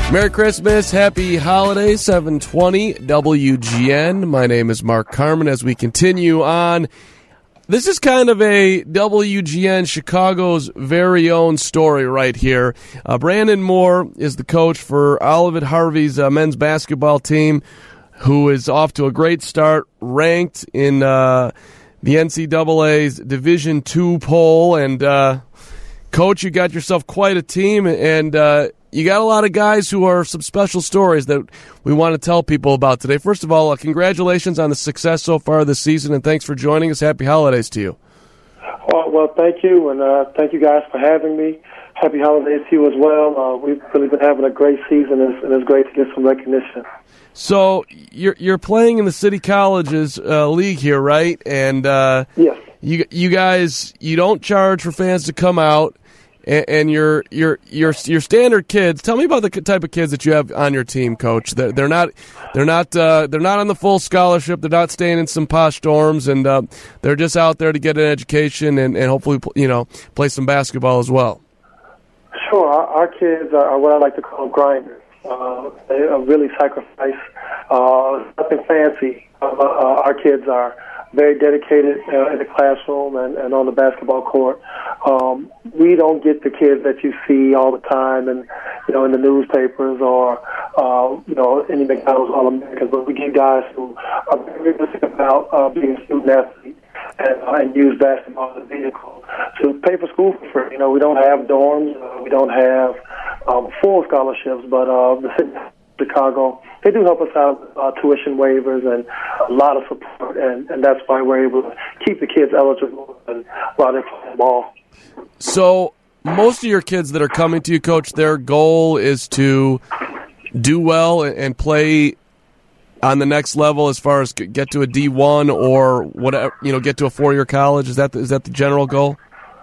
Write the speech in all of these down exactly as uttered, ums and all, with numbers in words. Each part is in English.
Merry Christmas, happy holidays, seven twenty W G N. My name is Mark Carmen. As we continue on, this is kind of a W G N Chicago's very own story right here. Uh, Brandon Moore is the coach for Olivet Harvey's uh, men's basketball team, who is off to a great start, ranked in uh, the N C double A's Division two poll. And, uh, Coach, you got yourself quite a team, and uh, you got a lot of guys who are some special stories that we want to tell people about today. First of all, uh, congratulations on the success so far this season, and thanks for joining us. Happy holidays to you. Well, well thank you, and uh, thank you guys for having me. Happy holidays to you as well. Uh, we've really been having a great season, and it's, and it's great to get some recognition. So you're you're playing in the City Colleges uh, league here, right? And uh, yes, you you guys you don't charge for fans to come out. And your your your your standard kids. Tell me about the type of kids that you have on your team, Coach. They're, they're not they're not uh, they're not on the full scholarship. They're not staying in some posh dorms, and uh, they're just out there to get an education and, and hopefully you know play some basketball as well. Sure, our, our kids are what I like to call grinders. Uh, they are really sacrifice. Uh, nothing fancy. Uh, uh, our kids are very dedicated uh, in the classroom and, and on the basketball court. Um, we don't get the kids that you see all the time, and you know, in the newspapers or uh, you know, any McDonald's All-Americans. But we get guys who are very realistic about uh, being a student athlete and, uh, and use basketball as a vehicle to pay for school for free. You know, we don't have dorms, uh, we don't have um, full scholarships, but uh, the city of Chicago, they do help us out with uh, tuition waivers and a lot of support, and, and that's why we're able to keep the kids eligible and while they're playing ball. So most of your kids that are coming to you, Coach, their goal is to do well and play on the next level as far as get to a D one or whatever, you know, get to a four-year college. Is that the, is that the general goal?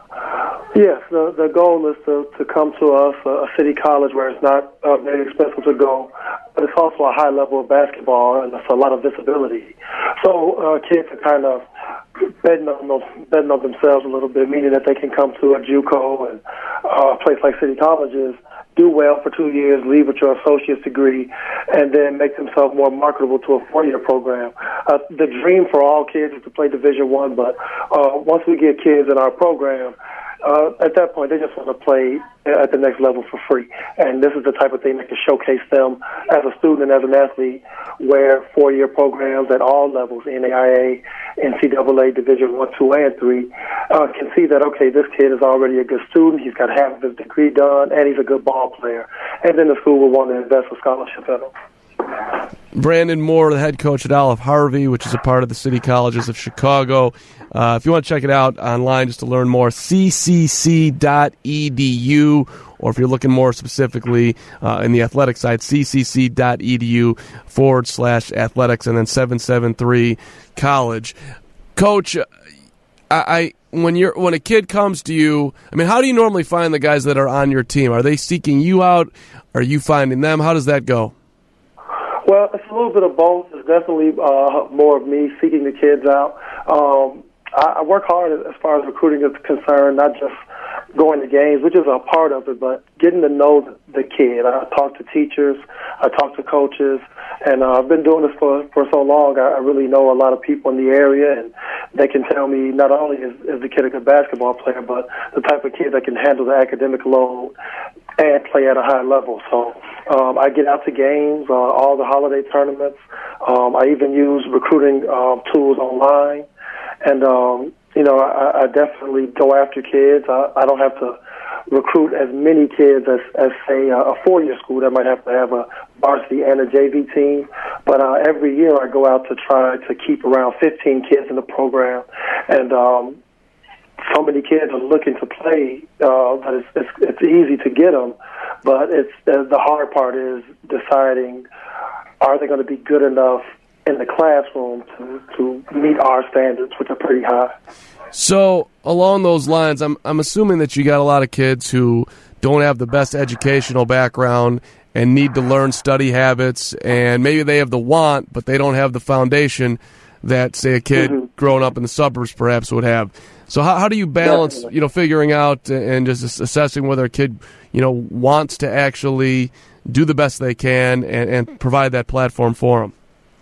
Yes, the, the goal is to, to come to us, a city college where it's not uh, very expensive to go, but it's also a high level of basketball and it's a lot of visibility. So uh, kids are kind of betting on, them, betting on themselves a little bit, meaning that they can come to a JUCO and uh, a place like City Colleges, do well for two years, leave with your associate's degree, and then make themselves more marketable to a four-year program. Uh, the dream for all kids is to play Division One, but uh, once we get kids in our program, Uh, at that point, they just want to play at the next level for free. And this is the type of thing that can showcase them as a student and as an athlete, where four-year programs at all levels, N A I A, N C double A, Division One, Two, and Three, uh, can see that, okay, this kid is already a good student, he's got half of his degree done, and he's a good ball player. And then the school will want to invest a scholarship in him. Brandon Moore, the head coach at Olivet Harvey, which is a part of the City Colleges of Chicago. Uh, if you want to check it out online just to learn more, c c c dot e d u, or if you're looking more specifically uh, in the athletic side, c c c dot e d u forward slash athletics, and then seven seven three college. Coach, I, I when you're when a kid comes to you, I mean, how do you normally find the guys that are on your team? Are they seeking you out? Are you finding them? How does that go? Well, it's a little bit of both. It's definitely uh, more of me seeking the kids out. Um, I, I work hard as far as recruiting is concerned, not just going to games, which is a part of it, but getting to know the, the kid. I talk to teachers, I talk to coaches, and uh, I've been doing this for, for so long. I, I really know a lot of people in the area, and they can tell me not only is, is the kid a good basketball player, but the type of kid that can handle the academic load and play at a high level. So um, I get out to games, uh, all the holiday tournaments. Um, I even use recruiting um, tools online. And, um, you know, I, I definitely go after kids. I, I don't have to recruit as many kids as, as say, a four-year school that might have to have a varsity and a J V team. But uh, every year I go out to try to keep around fifteen kids in the program. And um, so many kids are looking to play uh, that it's, it's, it's easy to get them. But it's uh, the hard part is deciding, are they going to be good enough in the classroom to, to meet our standards, which are pretty high. So along those lines, I'm I'm assuming that you got a lot of kids who don't have the best educational background and need to learn study habits, and maybe they have the want, but they don't have the foundation that, say, a kid mm-hmm. growing up in the suburbs perhaps would have. So how how do you balance, Definitely. you know, figuring out and just assessing whether a kid, you know, wants to actually do the best they can and, and provide that platform for them?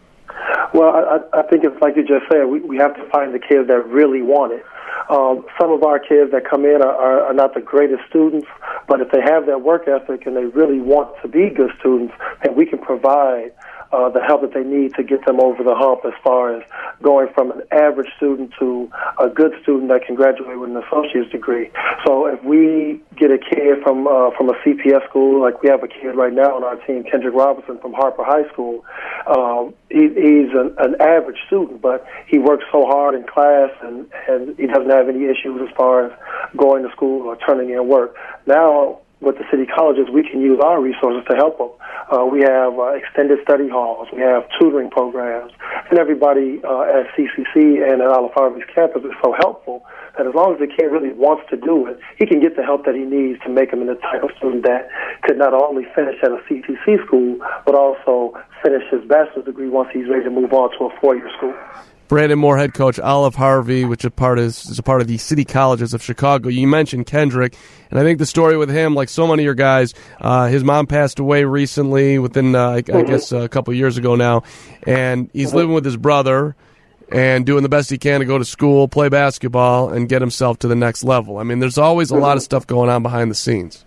Well, I, I think it's like you just said, we, we have to find the kids that really want it. Um, some of our kids that come in are, are, are not the greatest students, but if they have that work ethic and they really want to be good students, then we can provide uh, the help that they need to get them over the hump as far as going from an average student to a good student that can graduate with an associate's degree. So if we get a kid from uh, from a C P S school, like we have a kid right now on our team, Kendrick Robinson from Harper High School, um, he, he's an, an average student, but he works so hard in class and, and he doesn't have any issues as far as going to school or turning in work. Now, with the city colleges, we can use our resources to help them. Uh, we have uh, extended study halls, we have tutoring programs, and everybody uh, at C C C and at Olive Harvey's campus is so helpful that as long as the kid really wants to do it, he can get the help that he needs to make him the type of student that could not only finish at a C T C school, but also finish his bachelor's degree once he's ready to move on to a four-year school. Brandon Moore, head coach, Olive Harvey, which a part is, is a part of the City Colleges of Chicago. You mentioned Kendrick, and I think the story with him, like so many of your guys, uh, his mom passed away recently, within uh, I, I guess a couple of years ago now, and he's living with his brother and doing the best he can to go to school, play basketball, and get himself to the next level. I mean, there's always a lot of stuff going on behind the scenes.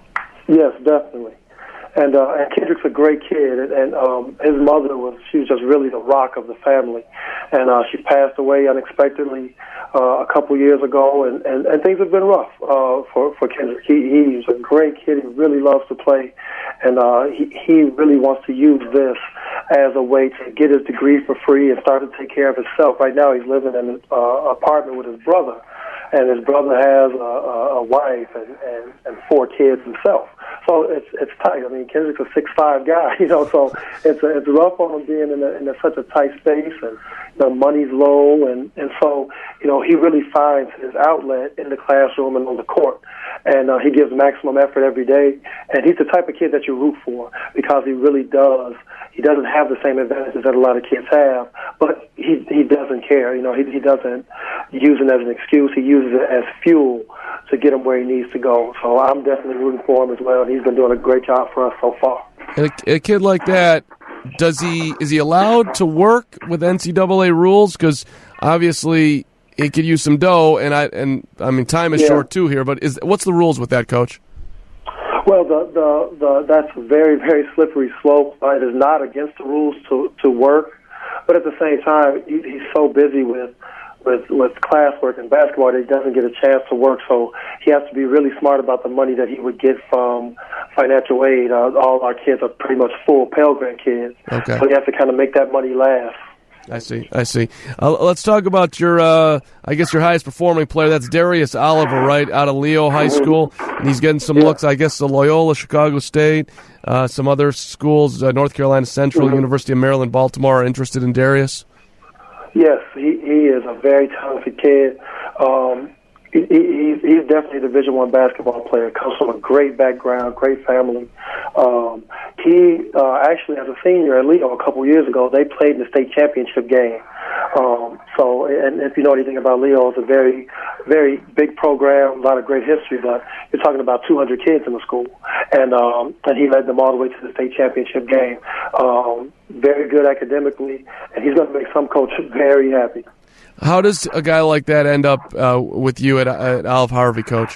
Yes, definitely. And, uh, and Kendrick's a great kid, and, and um, his mother was, she was just really the rock of the family. And uh, she passed away unexpectedly uh, a couple years ago, and, and, and things have been rough uh, for, for Kendrick. He, he's a great kid. He really loves to play, and uh, he, he really wants to use this as a way to get his degree for free and start to take care of himself. Right now he's living in an uh, apartment with his brother, and his brother has a, a wife and, and, and four kids himself. So it's it's tight. I mean, Kendrick's a six five guy, you know, so it's a, it's rough on him being in, a, in a, such a tight space, and the money's low, and, and so, you know, he really finds his outlet in the classroom and on the court. And uh, he gives maximum effort every day, and he's the type of kid that you root for because he really does. He doesn't have the same advantages that a lot of kids have, but he he doesn't care. You know, he he doesn't use it as an excuse. He uses it as fuel to get him where he needs to go. So I'm definitely rooting for him as well. He's been doing a great job for us so far. And a, a kid like that, does he is he allowed to work with N C double A rules? Because obviously he could use some dough, and I and I mean time is yeah. short too here. But is what's the rules with that, Coach? Well, the, the, the, that's a very, very slippery slope. Uh, it is not against the rules to, to work, but at the same time, he, he's so busy with, with, with classwork and basketball that he doesn't get a chance to work, so he has to be really smart about the money that he would get from financial aid. Uh, all our kids are pretty much full Pell Grant kids, okay. so he has to kind of make that money last. I see, I see. Uh, let's talk about your, uh, I guess, your highest performing player. That's Darius Oliver, right, out of Leo High School. And he's getting some yeah. looks, I guess, to Loyola, Chicago State, uh, some other schools, uh, North Carolina Central, mm-hmm. University of Maryland, Baltimore, are interested in Darius? Yes, he, he is a very talented kid. Um, he, he, he's definitely a Division One basketball player. Comes from a great background, great family. Um, he uh, actually, as a senior at Leo a couple years ago, they played in the state championship game. Um, so, and if you know anything about Leo, it's a very, very big program, a lot of great history. But you're talking about two hundred kids in the school, and um, and he led them all the way to the state championship game. Um, very good academically, and he's going to make some coaches very happy. How does a guy like that end up uh, with you at, at Olive Harvey, Coach?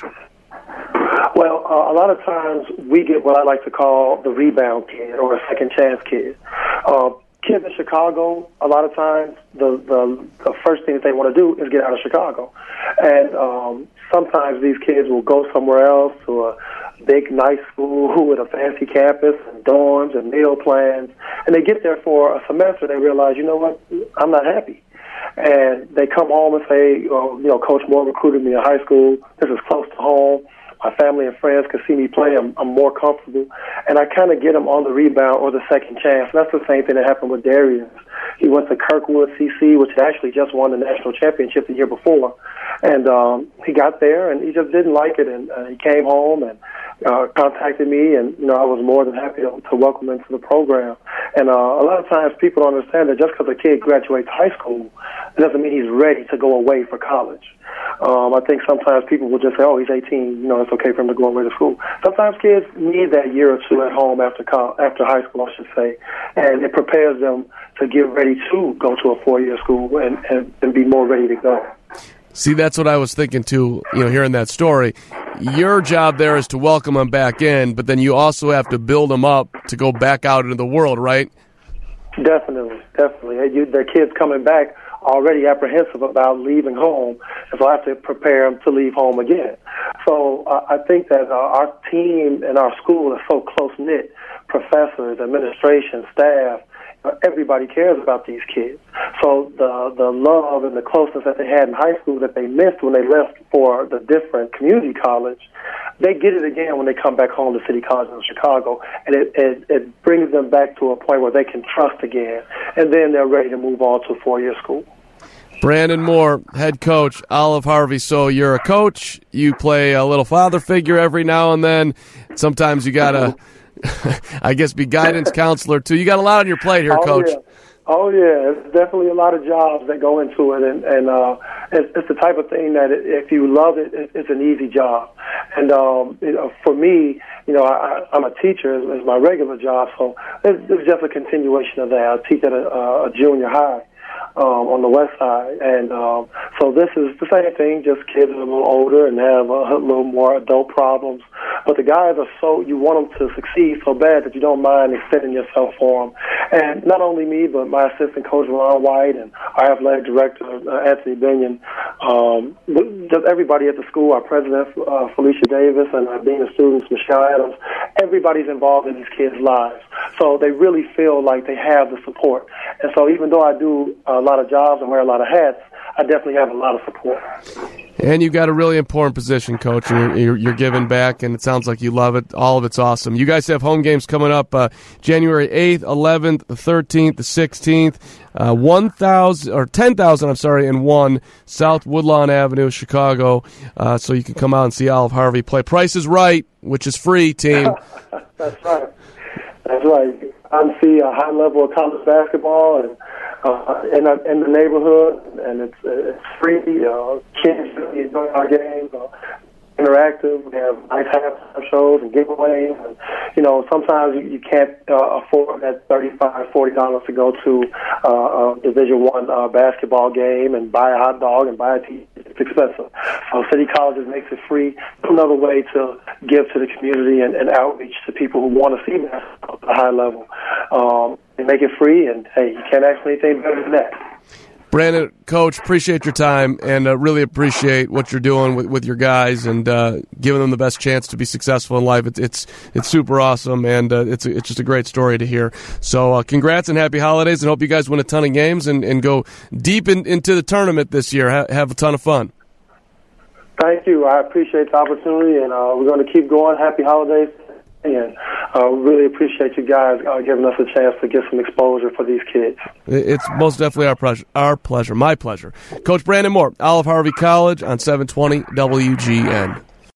Well, uh, a lot of times we get what I like to call the rebound kid or a second chance kid. Uh, kids in Chicago, a lot of times the, the the first thing that they want to do is get out of Chicago. And um, sometimes these kids will go somewhere else to a big, nice school with a fancy campus and dorms and meal plans. And they get there for a semester and they realize, you know what, I'm not happy. And they come home and say, oh, you know, Coach Moore recruited me in high school. This is close to home. My family and friends can see me play. I'm, I'm more comfortable. And I kind of get them on the rebound or the second chance. And that's the same thing that happened with Darius. He went to Kirkwood C C, which had actually just won the national championship the year before. And um, he got there, and he just didn't like it. And uh, he came home and uh, contacted me, and you know I was more than happy to, to welcome him to the program. And uh, a lot of times people don't understand that just because a kid graduates high school, it doesn't mean he's ready to go away for college. Um, I think sometimes people will just say, oh, he's eighteen, you know, it's okay for him to go away to school. Sometimes kids need that year or two at home after college, after high school, I should say, and it prepares them to get ready to go to a four-year school and, and, and be more ready to go. See, that's what I was thinking, too, you know, hearing that story. Your job there is to welcome them back in, but then you also have to build them up to go back out into the world, right? Definitely, definitely. You, the kids coming back already apprehensive about leaving home, and so I have to prepare them to leave home again. So uh, I think that uh, our team and our school is so close-knit, professors, administration, staff, everybody cares about these kids. So the the love and the closeness that they had in high school that they missed when they left for the different community college, they get it again when they come back home to City College in Chicago, and it, it, it brings them back to a point where they can trust again, and then they're ready to move on to a four-year school. Brandon Moore, head coach, Olive Harvey. So you're a coach, you play a little father figure every now and then. Sometimes you got to, I guess, be guidance counselor, too. You got a lot on your plate here, oh, Coach. Yeah. Oh, yeah. It's definitely a lot of jobs that go into it, and, and uh, it's, it's the type of thing that if you love it, it's an easy job. And um, you know, for me, you know, I, I'm a teacher. It's my regular job, so it's, it's just a continuation of that. I teach at a, a junior high. Um, on the west side, and um, so this is the same thing, just kids are a little older and have a, a little more adult problems, but the guys are so, you want them to succeed so bad that you don't mind extending yourself for them. And not only me, but my assistant coach, Ron White, and our athletic director, uh, Anthony Binion, um, just everybody at the school, our president, uh, Felicia Davis, and our dean of students, Michelle Adams, everybody's involved in these kids' lives. So they really feel like they have the support. And so even though I do a lot of jobs and wear a lot of hats, I definitely have a lot of support. And you've got a really important position, Coach, and you're, you're, you're giving back, and it sounds like you love it. All of it's awesome. You guys have home games coming up uh, January eighth, eleventh, the thirteenth, the sixteenth, uh, one thousand or ten thousand, I'm sorry, and one South Woodlawn Avenue, Chicago. Uh, so you can come out and see Olive Harvey play. Price is Right, which is free, team. That's right. That's right. I see a high level of college basketball and uh, in, our, in the neighborhood, and it's it's free. Uh, kids really enjoy our games. Uh, interactive. We have nice halftime shows and giveaways. And, you know, sometimes you, you can't uh, afford that thirty-five dollars, forty dollars to go to uh, a Division One uh, basketball game and buy a hot dog and buy a tea. It's expensive. So City Colleges makes it free. Another way to give to the community and, and outreach to people who want to see basketball at a high level. Um, they make it free, and, hey, you can't ask for anything better than that. Brandon, Coach, appreciate your time and uh, really appreciate what you're doing with, with your guys and uh, giving them the best chance to be successful in life. It's it's, it's super awesome, and uh, it's it's just a great story to hear. So uh, congrats and happy holidays, and hope you guys win a ton of games and, and go deep in, into the tournament this year. Ha- have a ton of fun. Thank you. I appreciate the opportunity, and uh, we're going to keep going. Happy holidays. And uh, really appreciate you guys uh, giving us a chance to get some exposure for these kids. It's most definitely our pleasure. Our pleasure. My pleasure. Coach Brandon Moore, Olive Harvey College on seven twenty W G N.